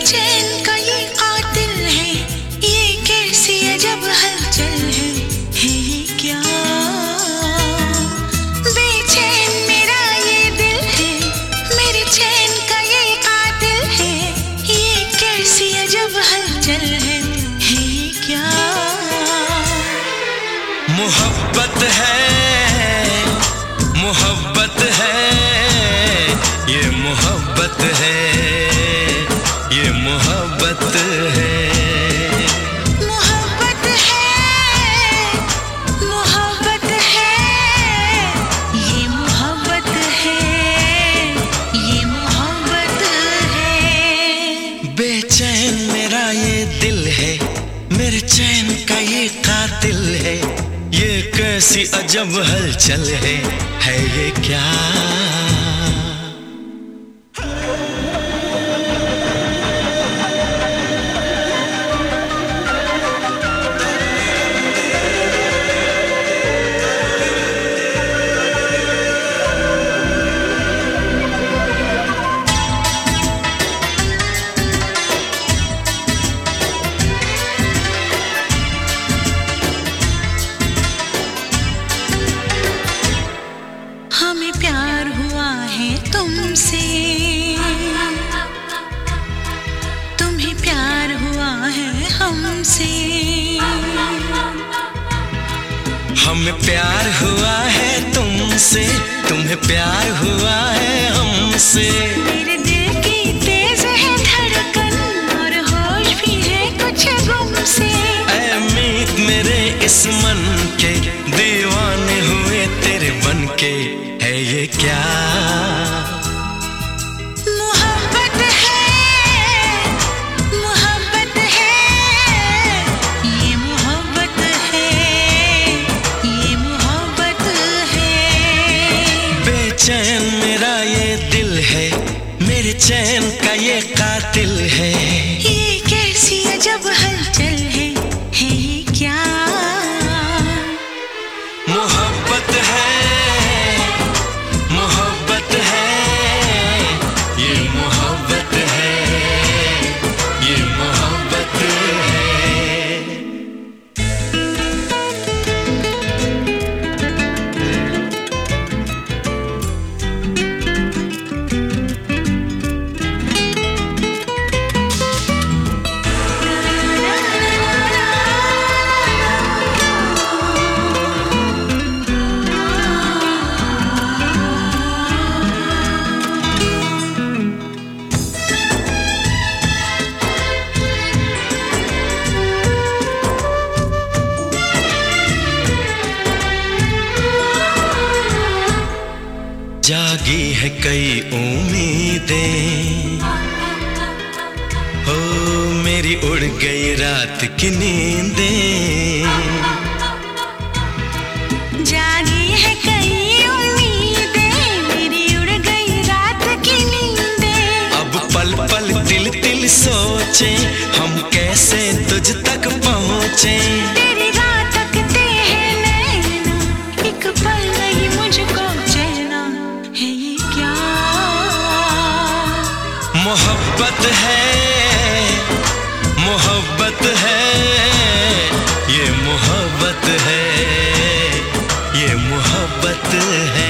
बेचैन का ये कातिल है, ये कैसी अजब हलचल है ये क्या? बेचैन मेरा ये दिल है, मेरे चैन का ये कातिल है, ये कैसी अजब हलचल है ये क्या? मोहब्बत है, मोहब्बत है, ये मोहब्बत है, ये मोहब्बत है। मोहब्बत है, मोहब्बत है, ये मोहब्बत है, ये मोहब्बत है। बेचैन मेरा ये दिल है, मेरे चैन का ये कातिल है, ये कैसी अजब हलचल है ये क्या? हमें प्यार हुआ है तुमसे, तुम्हें प्यार हुआ है हमसे। हमें प्यार हुआ है तुमसे, तुम्हें प्यार हुआ है हमसे। मेरे दिल की तेज है धड़कन और होश भी है कुछ गुम से। ऐ मीत मेरे इस मन के, दीवाने हुए तेरे बनके है ये क्या? मोहब्बत है, मोहब्बत है, ये मोहब्बत है, ये मोहब्बत है। बेचैन मेरा ये दिल है, मेरे चैन का ये कातिल है, ये कैसी अजब हलचल है ये क्या? मोहब्बत है, मोहब्बत है, ये मोहब्बत है, ये मोहब्बत है। जागी है कई उम्मीदें, हो मेरी उड़ गई रात की नींदें। जागी है कई उम्मीदें, मेरी उड़ गई रात की नींदें। अब पल पल तिल तिल सोचे, हम कैसे तुझ तक पहुँचे। तेरी रात तकते हैं नैना, एक पल नहीं मुझको चैना है ये क्या? मोहब्बत है, मोहब्बत है, ये मोहब्बत है, ये मोहब्बत है।